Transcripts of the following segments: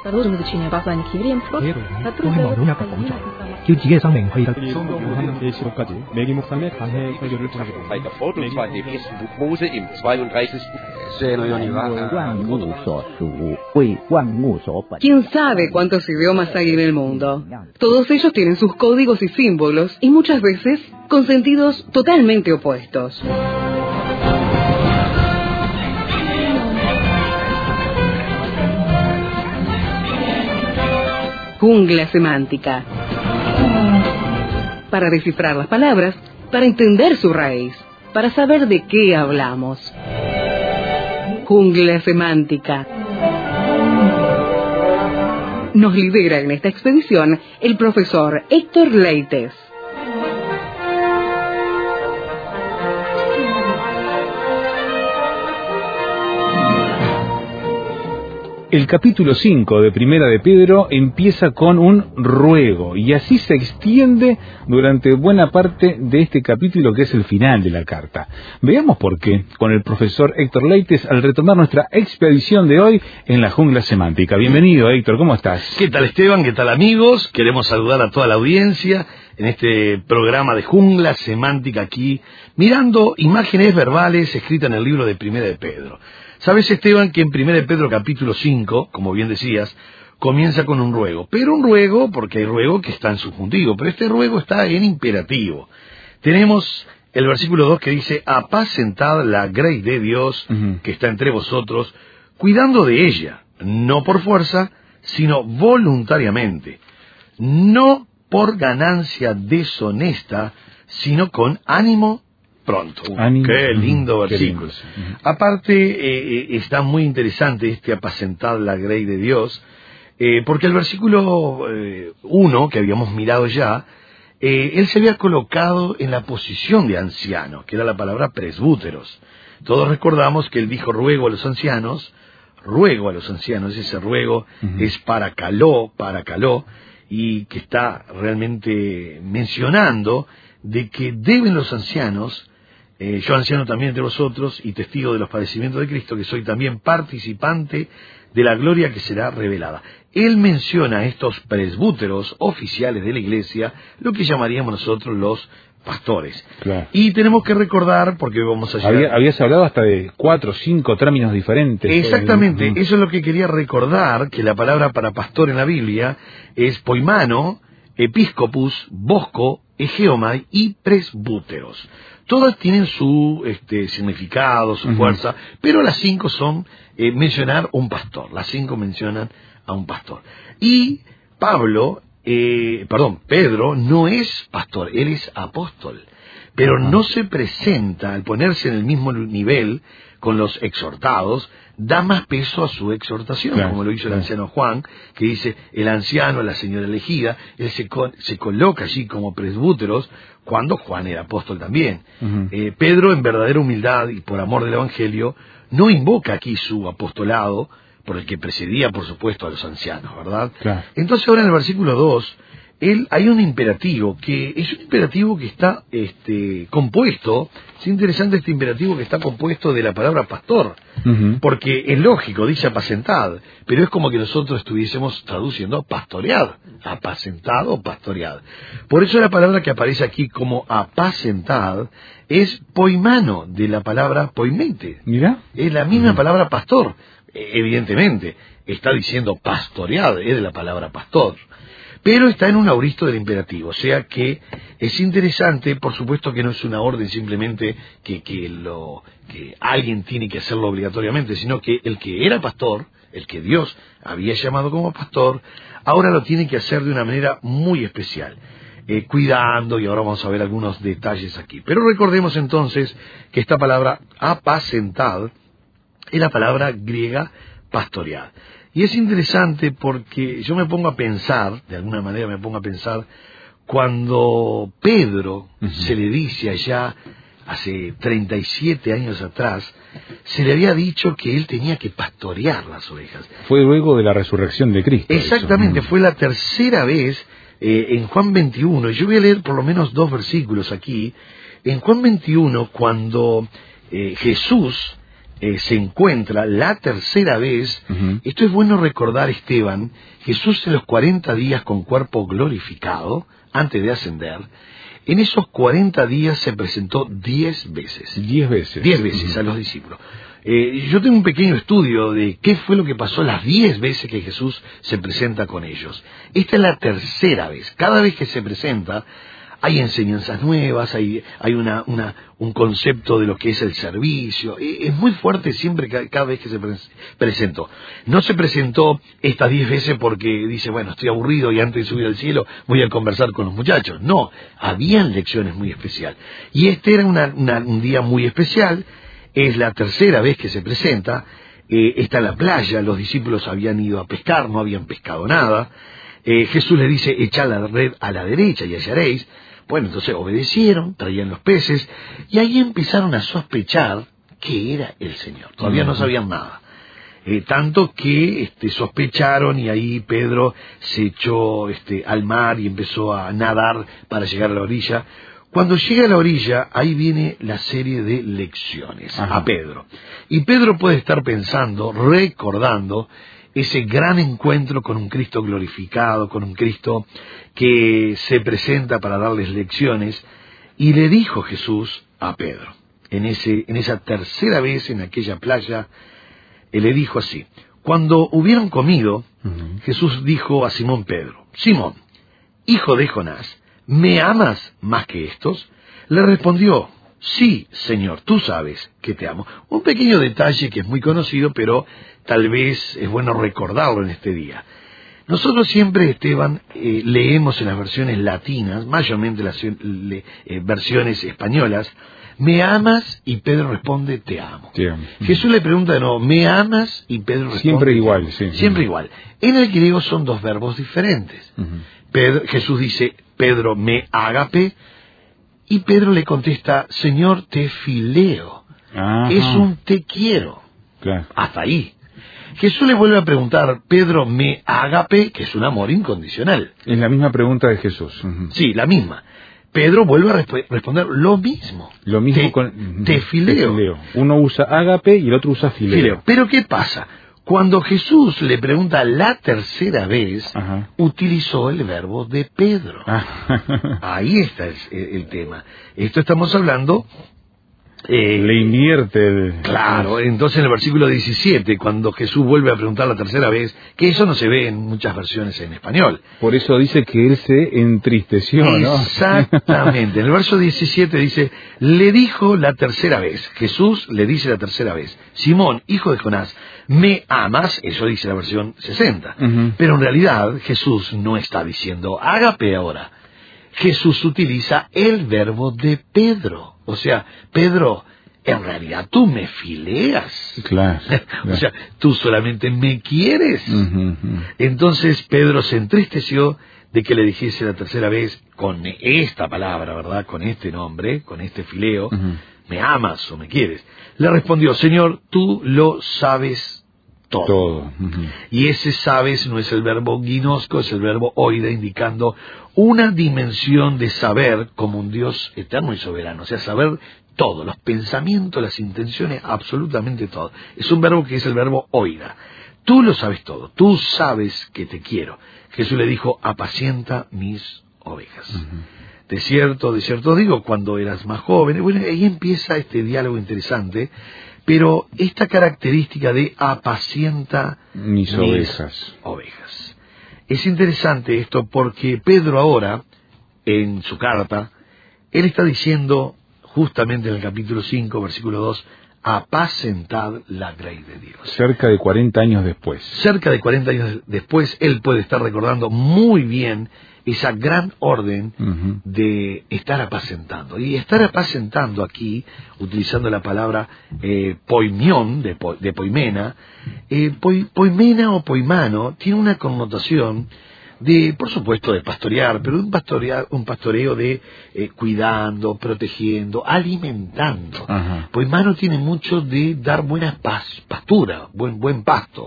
¿Quién sabe cuántos idiomas hay en el mundo? Todos ellos tienen sus códigos y símbolos y muchas veces con sentidos totalmente opuestos. Jungla semántica. Para descifrar las palabras, para entender su raíz, para saber de qué hablamos. Jungla semántica. Nos lidera en esta expedición el profesor Héctor Leites. El capítulo 5 de Primera de Pedro empieza con un ruego y así se extiende durante buena parte de este capítulo, que es el final de la carta. Veamos por qué con el profesor Héctor Leites al retomar nuestra expedición de hoy en la jungla semántica. Bienvenido, Héctor, ¿cómo estás? ¿Qué tal, Esteban? ¿Qué tal, amigos? Queremos saludar a toda la audiencia en este programa de Jungla Semántica aquí, mirando imágenes verbales escritas en el libro de Primera de Pedro. Sabes, Esteban, que en 1 de Pedro capítulo 5, como bien decías, comienza con un ruego. Pero un ruego, porque hay ruego que está en subjuntivo, pero este ruego está en imperativo. Tenemos el versículo 2 que dice: apacentad la grey de Dios que está entre vosotros, cuidando de ella, no por fuerza, sino voluntariamente, no por ganancia deshonesta, sino con ánimo pronto. Qué lindo versículo. Aparte, está muy interesante este apacentad la grey de Dios, porque el versículo 1, que habíamos mirado ya, él se había colocado en la posición de anciano, que era la palabra presbúteros. Todos recordamos que él dijo ruego a los ancianos, ese ruego es paracaló, y que está realmente mencionando de que deben los ancianos, yo anciano también entre vosotros y testigo de los padecimientos de Cristo, que soy también participante de la gloria que será revelada. Él menciona a estos presbúteros oficiales de la iglesia, lo que llamaríamos nosotros los pastores. Claro. Y tenemos que recordar, porque vamos a llegar... Habías hablado hasta de 4 o 5 términos diferentes. Exactamente, eso es lo que quería recordar, que la palabra para pastor en la Biblia es poimano, episcopus, bosco, egeomai y presbúteros. Todas tienen su significado, su fuerza, pero las 5 son mencionar un pastor. Las 5 mencionan a un pastor. Y Pedro no es pastor, él es apóstol. Pero no se presenta, al ponerse en el mismo nivel con los exhortados, da más peso a su exhortación, como lo hizo el anciano Juan, que dice, el anciano, la señora elegida, él se coloca allí como presbúteros, cuando Juan era apóstol también. Pedro, en verdadera humildad y por amor del Evangelio, no invoca aquí su apostolado, por el que precedía, por supuesto, a los ancianos, ¿verdad? Claro. Entonces ahora en el versículo 2, hay un imperativo, que es un imperativo que está compuesto, es interesante este imperativo que está compuesto de la palabra pastor, porque es lógico, dice apacentad, pero es como que nosotros estuviésemos traduciendo pastoread, apacentad o pastoread. Por eso la palabra que aparece aquí como apacentad es poimano, de la palabra poimete. ¿Mira? Es la misma palabra pastor, evidentemente, está diciendo pastoread, es de la palabra pastor. Pero está en un auristo del imperativo, o sea que es interesante, por supuesto que no es una orden simplemente que alguien tiene que hacerlo obligatoriamente, sino que el que era pastor, el que Dios había llamado como pastor, ahora lo tiene que hacer de una manera muy especial, cuidando, y ahora vamos a ver algunos detalles aquí. Pero recordemos entonces que esta palabra apacentad es la palabra griega pastoread. Y es interesante porque yo me pongo a pensar, de alguna manera me pongo a pensar, cuando Pedro se le dice allá, hace 37 años atrás, se le había dicho que él tenía que pastorear las ovejas. Fue luego de la resurrección de Cristo. Exactamente, fue la tercera vez en Juan 21, y yo voy a leer por lo menos 2 versículos aquí. En Juan 21, cuando Jesús se encuentra la tercera vez. Esto es bueno recordar, Esteban. Jesús en los 40 días con cuerpo glorificado, antes de ascender, en esos 40 días se presentó 10 veces. 10 veces. 10 veces a los discípulos. Yo tengo un pequeño estudio de qué fue lo que pasó las 10 veces que Jesús se presenta con ellos. Esta es la tercera vez. Cada vez que se presenta hay enseñanzas nuevas, hay un concepto de lo que es el servicio. Es muy fuerte siempre cada vez que se presentó. No se presentó estas 10 veces porque dice, bueno, estoy aburrido y antes de subir al cielo voy a conversar con los muchachos. No, habían lecciones muy especiales. Y este era un día muy especial. Es la tercera vez que se presenta. Está en la playa, los discípulos habían ido a pescar, no habían pescado nada. Jesús les dice, echad la red a la derecha y hallaréis. Bueno, entonces obedecieron, traían los peces, y ahí empezaron a sospechar que era el Señor. Todavía no sabían nada. Tanto que sospecharon, y ahí Pedro se echó al mar y empezó a nadar para llegar a la orilla. Cuando llega a la orilla, ahí viene la serie de lecciones a Pedro. Y Pedro puede estar pensando, recordando ese gran encuentro con un Cristo glorificado, con un Cristo que se presenta para darles lecciones. Y le dijo Jesús a Pedro, en esa tercera vez en aquella playa, él le dijo así: cuando hubieron comido, Jesús dijo a Simón Pedro, Simón, hijo de Jonás, ¿me amas más que estos? Le respondió, sí, Señor, tú sabes que te amo. Un pequeño detalle que es muy conocido, pero tal vez es bueno recordarlo en este día. Nosotros siempre, Esteban, leemos en las versiones latinas, mayormente las versiones españolas, ¿me amas? Y Pedro responde, te amo. Jesús le pregunta de nuevo, ¿me amas? Y Pedro responde, siempre igual. Sí. Siempre igual. En el griego son dos verbos diferentes. Jesús dice, Pedro, me ágape, y Pedro le contesta, Señor, te fileo. Es un te quiero. Claro. Hasta ahí. Jesús le vuelve a preguntar, Pedro, me ágape, que es un amor incondicional. Es la misma pregunta de Jesús. Sí, la misma. Pedro vuelve a responder lo mismo. Lo mismo te fileo. Uno usa ágape y el otro usa fileo. Pero ¿qué pasa? Cuando Jesús le pregunta la tercera vez, utilizó el verbo de Pedro. Ahí está el tema. Esto estamos hablando... le invierte. Claro, entonces en el versículo 17, cuando Jesús vuelve a preguntar la tercera vez, que eso no se ve en muchas versiones en español. Por eso dice que él se entristeció, ¿no? Exactamente. En el verso 17 dice, le dijo la tercera vez, Jesús le dice la tercera vez, Simón, hijo de Jonás, ¿me amas? Eso dice la versión 60. Pero en realidad Jesús no está diciendo ágape ahora. Jesús utiliza el verbo de Pedro. O sea, Pedro, en realidad tú me fileas. Claro. O sea, tú solamente me quieres. Entonces Pedro se entristeció de que le dijese la tercera vez con esta palabra, ¿verdad? Con este nombre, con este fileo, ¿me amas o me quieres? Le respondió, Señor, tú lo sabes todo. Y ese sabes no es el verbo ginosco, es el verbo oide, indicando una dimensión de saber como un Dios eterno y soberano. O sea, saber todo, los pensamientos, las intenciones, absolutamente todo. Es un verbo que es el verbo oida. Tú lo sabes todo, tú sabes que te quiero. Jesús le dijo, apacienta mis ovejas. De cierto digo, cuando eras más joven. Bueno, ahí empieza este diálogo interesante. Pero esta característica de apacienta mis ovejas. Es interesante esto porque Pedro ahora, en su carta, él está diciendo justamente en el capítulo 5, versículo 2, apacentad la grey de Dios. Cerca de 40 años después. Cerca de 40 años después, él puede estar recordando muy bien esa gran orden de estar apacentando. Y estar apacentando aquí, utilizando la palabra poimión, de poimena, poimena o poimano, tiene una connotación de, por supuesto, de pastorear, pero un pastoreo de cuidando, protegiendo, alimentando. Poimano tiene mucho de dar buena pastura, buen pasto.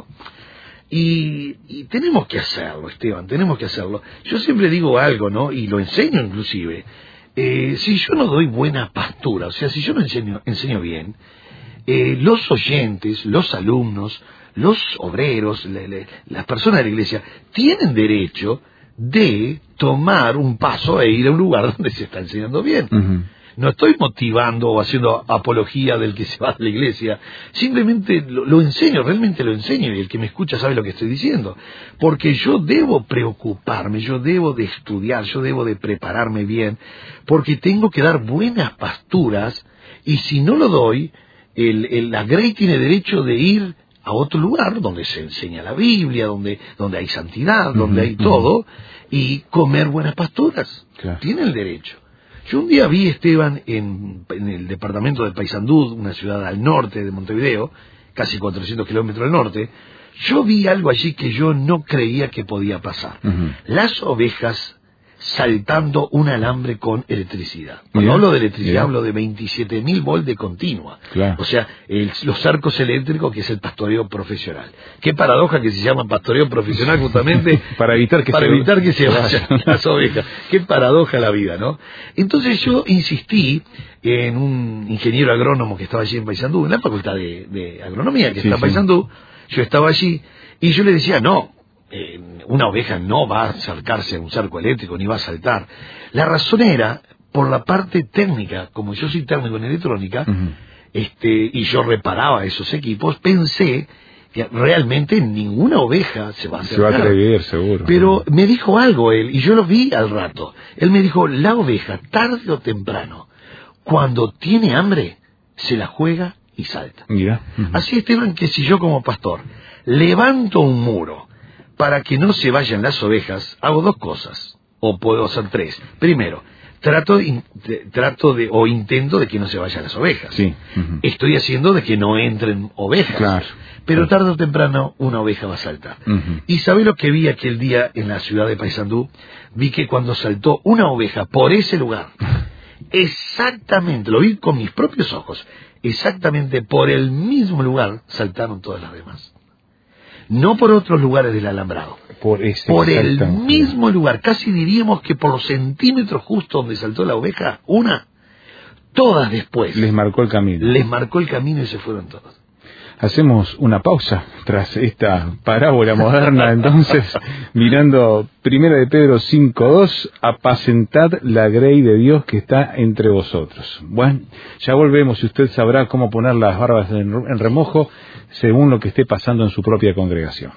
Y tenemos que hacerlo, Esteban, tenemos que hacerlo. Yo siempre digo algo, ¿no? Y lo enseño inclusive. Si yo no doy buena pastura, o sea, si yo no enseño bien, los oyentes, los alumnos, los obreros, las personas de la iglesia, tienen derecho de tomar un paso e ir a un lugar donde se está enseñando bien. No estoy motivando o haciendo apología del que se va de la iglesia, simplemente lo enseño, realmente lo enseño, y el que me escucha sabe lo que estoy diciendo, porque yo debo preocuparme, yo debo de estudiar, yo debo de prepararme bien, porque tengo que dar buenas pasturas, y si no lo doy, la Grey tiene derecho de ir a otro lugar donde se enseña la Biblia, donde hay santidad, donde hay todo, y comer buenas pasturas. Claro. Tiene el derecho. Yo un día vi, Esteban, en el departamento de Paysandú, una ciudad al norte de Montevideo, casi 400 kilómetros al norte, yo vi algo allí que yo no creía que podía pasar. Las ovejas saltando un alambre con electricidad. Cuando hablo de electricidad, hablo de 27.000 volts de continua. Claro. O sea, los arcos eléctricos, que es el pastoreo profesional. Qué paradoja que se llama pastoreo profesional justamente para evitar que se vayan las ovejas. Qué paradoja la vida, ¿no? Entonces yo insistí en un ingeniero agrónomo que estaba allí en Paysandú, en la facultad de agronomía que está en Paysandú. Yo estaba allí y yo le decía, no, una oveja no va a acercarse a un cerco eléctrico ni va a saltar. La razón era por la parte técnica. Como yo soy técnico en electrónica, y yo reparaba esos equipos, pensé que realmente ninguna oveja se va a acercar. Se va a atrever, seguro. Pero me dijo algo él, y yo lo vi al rato. Él me dijo, la oveja, tarde o temprano, cuando tiene hambre, se la juega y salta. Mira. Así, Esteban, que si yo como pastor levanto un muro para que no se vayan las ovejas, hago dos cosas, o puedo hacer tres. Primero, intento de que no se vayan las ovejas. Sí. Estoy haciendo de que no entren ovejas. Claro. Pero tarde o temprano una oveja va a saltar. ¿Y sabe lo que vi aquel día en la ciudad de Paysandú? Vi que cuando saltó una oveja por ese lugar, exactamente, lo vi con mis propios ojos, exactamente por el mismo lugar saltaron todas las demás. No por otros lugares del alambrado, por el mismo lugar, casi diríamos que por los centímetros justo donde saltó la oveja, todas después. Les marcó el camino. Les marcó el camino y se fueron todas. Hacemos una pausa tras esta parábola moderna, entonces, mirando 1 de Pedro 5:2, apacentad la grey de Dios que está entre vosotros. Bueno, ya volvemos y usted sabrá cómo poner las barbas en remojo según lo que esté pasando en su propia congregación.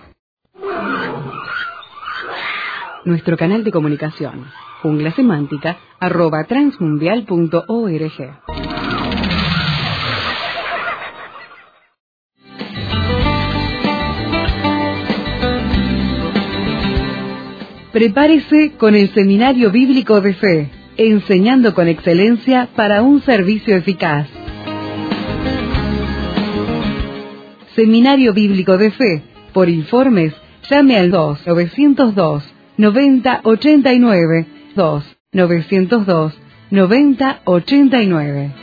Nuestro canal de comunicación, junglasemántica@transmundial.org. Prepárese con el Seminario Bíblico de Fe, enseñando con excelencia para un servicio eficaz. Seminario Bíblico de Fe. Por informes, llame al 2-902-9089, 2-902-9089.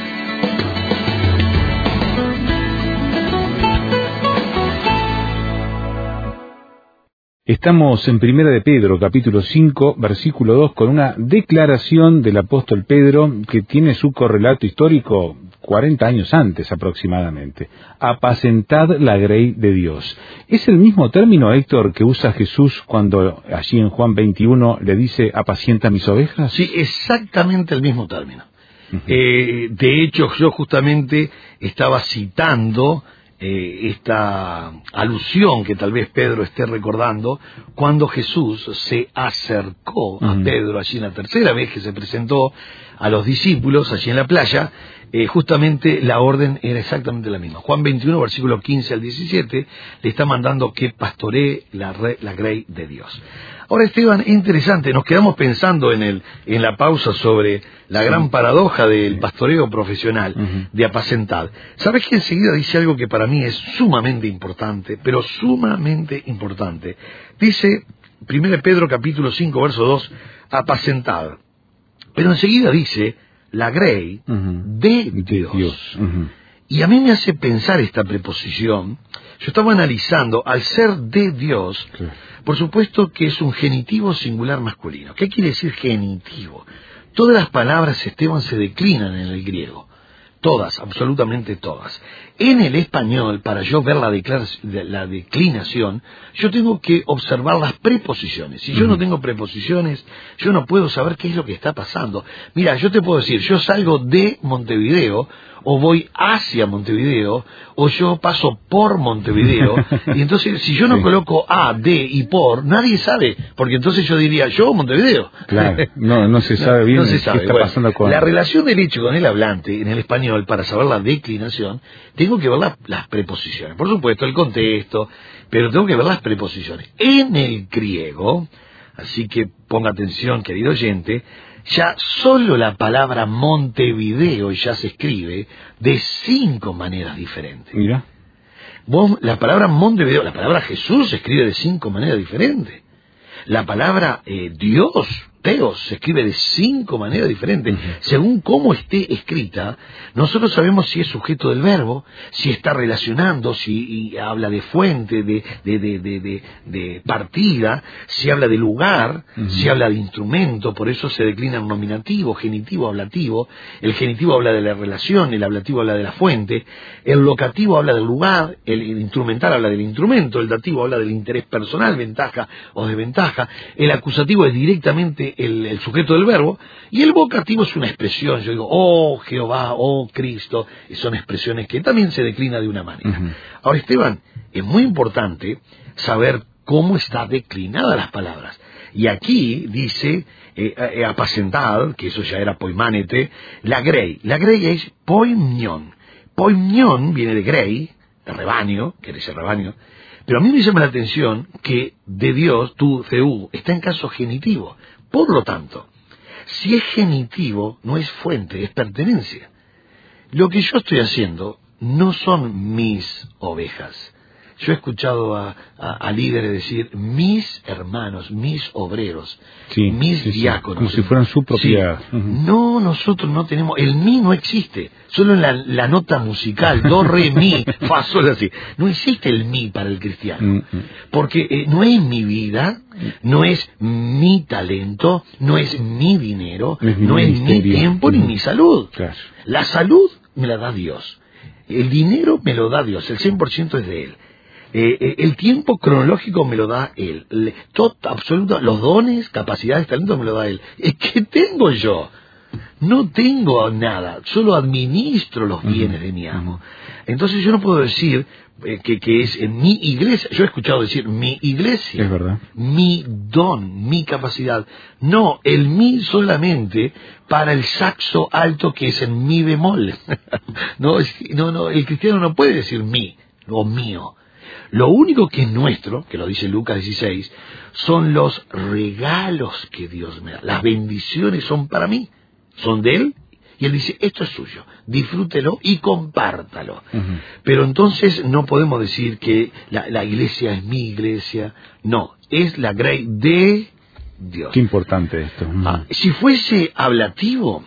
Estamos en 1 de Pedro, capítulo 5, versículo 2, con una declaración del apóstol Pedro que tiene su correlato histórico 40 años antes aproximadamente. Apacentad la grey de Dios. ¿Es el mismo término, Héctor, que usa Jesús cuando allí en Juan 21 le dice, apacienta mis ovejas? Sí, exactamente el mismo término. De hecho, yo justamente estaba citando esta alusión que tal vez Pedro esté recordando cuando Jesús se acercó a Pedro allí en la tercera vez que se presentó a los discípulos allí en la playa. Justamente la orden era exactamente la misma. Juan 21, versículo 15 al 17, le está mandando que pastoree la grey de Dios. Ahora, Esteban, es interesante, nos quedamos pensando en la pausa sobre la gran paradoja del pastoreo profesional, de apacentad. ¿Sabes que enseguida dice algo que para mí es sumamente importante, pero sumamente importante? Dice 1 Pedro capítulo 5, verso 2, apacentad. Pero enseguida dice, la grey de Dios. Y a mí me hace pensar esta preposición. Yo estaba analizando, al ser de Dios, por supuesto que es un genitivo singular masculino. ¿Qué quiere decir genitivo? Todas las palabras, Esteban, se declinan en el griego. todas, absolutamente todas. En el español, para yo ver la declinación, yo tengo que observar las preposiciones. Si yo no tengo preposiciones, yo no puedo saber qué es lo que está pasando. Mira, yo te puedo decir, yo salgo de Montevideo, o voy hacia Montevideo, o yo paso por Montevideo, y entonces si yo no coloco a, de y por, nadie sabe, porque entonces yo diría, yo Montevideo. Claro, no se sabe bien qué está pasando con... La relación del hecho con el hablante en el español, para saber la declinación, tengo que ver las preposiciones. Por supuesto, el contexto, pero tengo que ver las preposiciones. En el griego, así que ponga atención, querido oyente, ya solo la palabra Montevideo ya se escribe de 5 maneras diferentes. Mira. La palabra Montevideo, la palabra Jesús se escribe de 5 maneras diferentes. La palabra Dios, Teos, se escribe de 5 maneras diferentes. Según cómo esté escrita, nosotros sabemos si es sujeto del verbo, si está relacionando, si habla de fuente, de partida, si habla de lugar, si habla de instrumento. Por eso se declinan nominativo, genitivo, ablativo. El genitivo habla de la relación, el ablativo habla de la fuente, el locativo habla del lugar, el instrumental habla del instrumento, el dativo habla del interés personal, ventaja o desventaja, el acusativo es directamente el sujeto del verbo, y el vocativo es una expresión. Yo digo, oh Jehová, oh Cristo, y son expresiones que también se declina de una manera. Ahora, Esteban, es muy importante saber cómo está declinada las palabras. Y aquí dice, apacentad, que eso ya era poimánete, la grey es poimnion. Poimnion viene de grey, de rebaño, que es el rebaño. Pero a mí me llama la atención que de Dios, tu, Theú, está en caso genitivo. Por lo tanto, si es genitivo, no es fuente, es pertenencia. Lo que yo estoy haciendo no son mis ovejas. Yo he escuchado a líderes decir, mis hermanos, mis obreros, mis diáconos. Como si fueran su propiedad. No, nosotros no tenemos, el mi no existe. Solo en la nota musical, do, re, mi, fa, sol, así. No existe el mi para el cristiano. Porque no es mi vida, no es mi talento, no es mi dinero, no es mi tiempo ni mi salud. Claro. La salud me la da Dios. El dinero me lo da Dios, el 100% es de Él. El tiempo cronológico me lo da Él. Todo, absoluto, los dones, capacidades, talentos me lo da Él. ¿Qué tengo yo? No tengo nada, solo administro los bienes de mi amo. Entonces yo no puedo decir que es en mi iglesia. Yo he escuchado decir mi iglesia, es verdad, mi don, mi capacidad. No, el mi solamente para el saxo alto que es en mi bemol. No, el cristiano no puede decir mi o mío. Lo único que es nuestro, que lo dice Lucas 16, son los regalos que Dios me da. Las bendiciones son para mí, son de Él, y Él dice, esto es suyo, disfrútelo y compártalo. Pero entonces no podemos decir que la iglesia es mi iglesia, no, es la grey de Dios. Qué importante esto. Si fuese ablativo,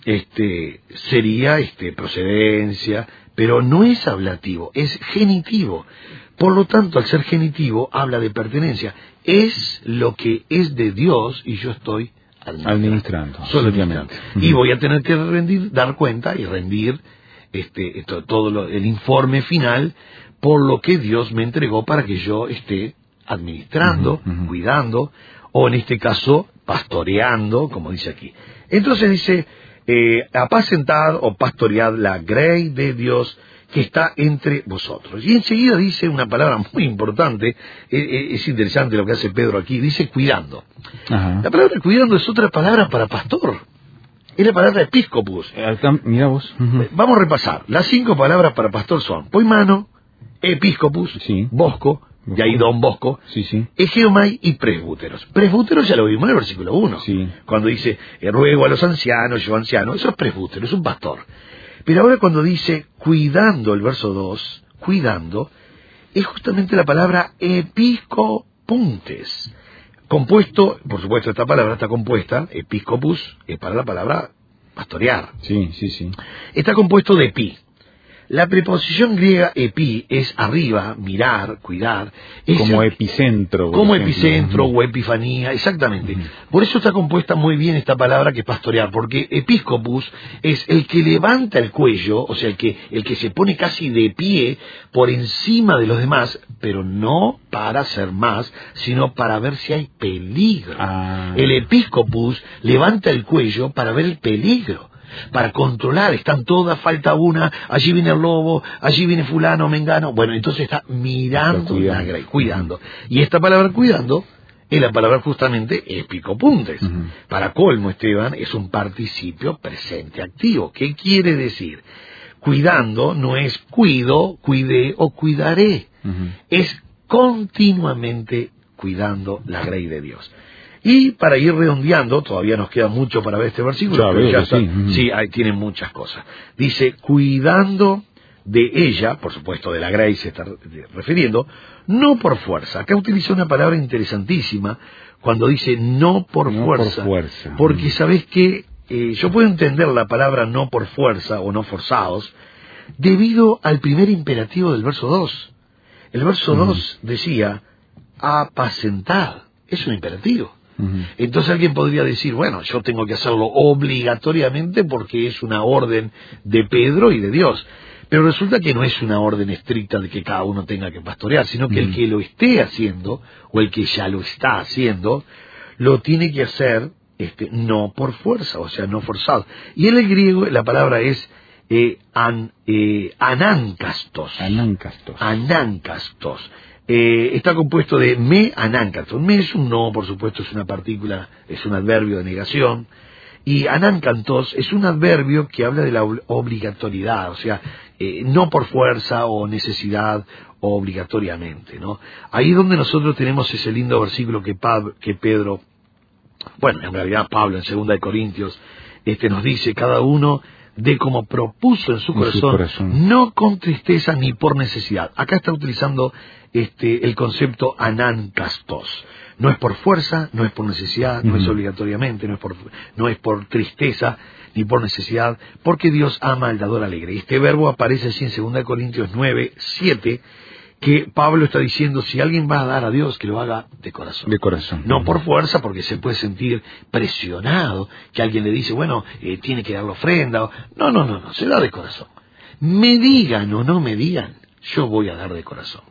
sería procedencia, pero no es ablativo, es genitivo. Por lo tanto, al ser genitivo, habla de pertenencia. Es lo que es de Dios y yo estoy administrando. Solamente. Y voy a tener que dar cuenta y rendir todo el informe final por lo que Dios me entregó para que yo esté administrando, cuidando, o en este caso, pastoreando, como dice aquí. Entonces dice, apacentad o pastoread la grey de Dios que está entre vosotros. Y enseguida dice una palabra muy importante, es interesante lo que hace Pedro aquí, dice cuidando. La palabra cuidando es otra palabra para pastor, es la palabra episcopus. Mira vos. Vamos a repasar, las 5 palabras para pastor son poimano, episcopus, bosco, y ahí don bosco, egeomai y presbúteros. Presbúteros ya lo vimos en el versículo 1, cuando dice, ruego a los ancianos, yo anciano, eso es presbútero, es un pastor. Pero ahora cuando dice cuidando, el verso 2, cuidando, es justamente la palabra episcopuntes. Compuesto, por supuesto esta palabra está compuesta, episcopus, es para la palabra pastorear. Está compuesto de pi. La preposición griega epi es arriba, mirar, cuidar. Como epicentro. Como epicentro o epifanía, exactamente. Por eso está compuesta muy bien esta palabra que es pastorear, porque episcopus es el que levanta el cuello, o sea, el que se pone casi de pie por encima de los demás, pero no para ser más, sino para ver si hay peligro. El episcopus levanta el cuello para ver el peligro, para controlar. Están todas, falta una, allí viene el lobo, allí viene fulano, mengano. Bueno, entonces está mirando la grey, cuidando. Y esta palabra cuidando es la palabra justamente epicopuntes. Para colmo, Esteban, es un participio presente activo. ¿Qué quiere decir? Cuidando no es cuido, cuidé o cuidaré. Es continuamente cuidando la grey de Dios. Y para ir redondeando, todavía nos queda mucho para ver este versículo, pero ya está, sí, ahí tiene muchas cosas. Dice, cuidando de ella, por supuesto de la grey se está refiriendo, no por fuerza. Acá utiliza una palabra interesantísima cuando dice no por fuerza. Porque sabés que yo puedo entender la palabra no por fuerza o no forzados debido al primer imperativo del verso 2. El verso 2 decía, apacentad. Es un imperativo. Entonces alguien podría decir, bueno, yo tengo que hacerlo obligatoriamente porque es una orden de Pedro y de Dios. Pero resulta que no es una orden estricta de que cada uno tenga que pastorear, sino que el que lo esté haciendo, o el que ya lo está haciendo, lo tiene que hacer no por fuerza, o sea, no forzado. Y en el griego la palabra es anankastos. Anankastos. Está compuesto de me anáncantos. Me es un no, por supuesto, es una partícula, es un adverbio de negación. Y anáncantos es un adverbio que habla de la obligatoriedad, o sea, no por fuerza o necesidad o obligatoriamente, ¿no? Ahí es donde nosotros tenemos ese lindo versículo que Pedro, bueno, en realidad Pablo en 2 de Corintios, nos dice, cada uno de como propuso en su corazón, no con tristeza ni por necesidad. Acá está utilizando el concepto anankastos. No es por fuerza, no es por necesidad, no es obligatoriamente, no es por tristeza ni por necesidad, porque Dios ama al dador alegre. Este verbo aparece así en 2 Corintios 9, 7, que Pablo está diciendo, si alguien va a dar a Dios, que lo haga de corazón. No por fuerza, porque se puede sentir presionado, que alguien le dice, bueno, tiene que dar la ofrenda. No, se da de corazón. Me digan o no me digan, yo voy a dar de corazón.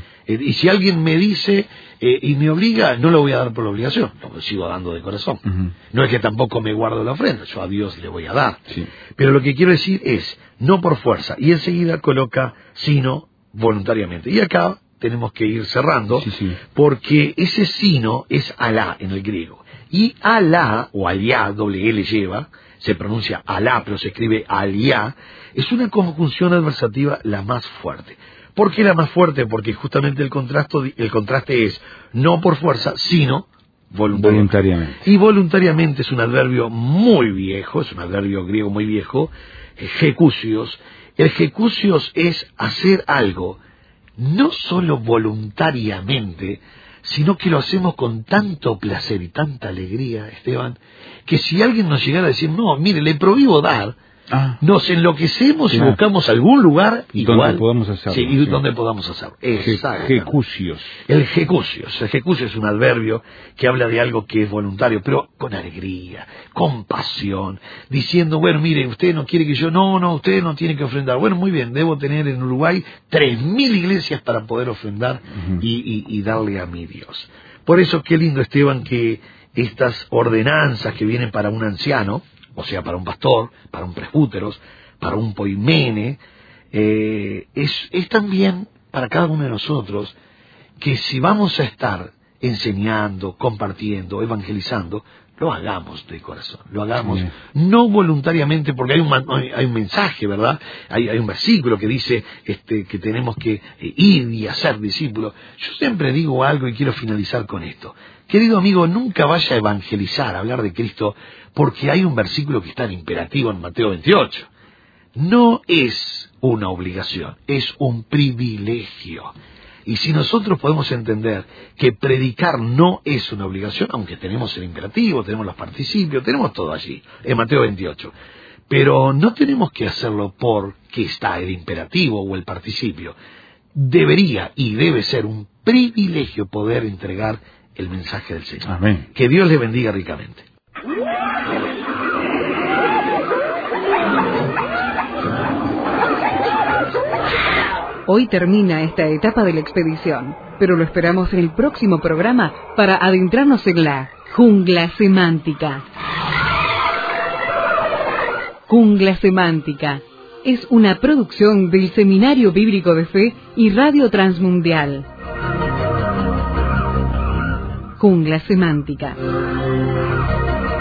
Y si alguien me dice y me obliga, no lo voy a dar por la obligación, lo sigo dando de corazón. No es que tampoco me guardo la ofrenda, yo a Dios le voy a dar. Pero lo que quiero decir es, no por fuerza. Y enseguida coloca, sino voluntariamente. Y acá tenemos que ir cerrando, porque ese sino es alá en el griego. Y alá, o aliá, doble L lleva, se pronuncia alá, pero se escribe aliá, es una conjunción adversativa la más fuerte. ¿Por qué la más fuerte? Porque justamente el contraste es no por fuerza, sino voluntariamente. Y voluntariamente es un adverbio muy viejo, es un adverbio griego muy viejo, jecusios. El jecusios es hacer algo no solo voluntariamente, sino que lo hacemos con tanto placer y tanta alegría, Esteban, que si alguien nos llegara a decir, no, mire, le prohíbo dar, nos enloquecemos y buscamos algún lugar igual. Donde podamos hacerlo. Donde podamos hacerlo. Exacto. Jecusios. El jecusios es un adverbio que habla de algo que es voluntario, pero con alegría, con pasión, diciendo, bueno, mire, usted no quiere que yo, no, usted no tiene que ofrendar. Bueno, muy bien, debo tener en Uruguay 3.000 iglesias para poder ofrendar y darle a mi Dios. Por eso, qué lindo, Esteban, que estas ordenanzas que vienen para un anciano, o sea, para un pastor, para un presbúteros, para un poimene, es también para cada uno de nosotros que si vamos a estar enseñando, compartiendo, evangelizando, lo hagamos de corazón, lo hagamos no voluntariamente, porque hay un mensaje, ¿verdad? Hay un versículo que dice que tenemos que ir y hacer discípulos. Yo siempre digo algo y quiero finalizar con esto. Querido amigo, nunca vaya a evangelizar, a hablar de Cristo, porque hay un versículo que está en imperativo en Mateo 28. No es una obligación, es un privilegio. Y si nosotros podemos entender que predicar no es una obligación, aunque tenemos el imperativo, tenemos los participios, tenemos todo allí, en Mateo 28. Pero no tenemos que hacerlo porque está el imperativo o el participio. Debería y debe ser un privilegio poder entregar el mensaje del Señor. Amén. Que Dios le bendiga ricamente. Hoy termina esta etapa de la expedición, pero lo esperamos en el próximo programa para adentrarnos en la jungla semántica. Jungla Semántica es una producción del Seminario Bíblico de Fe y Radio Transmundial. Jungla Semántica.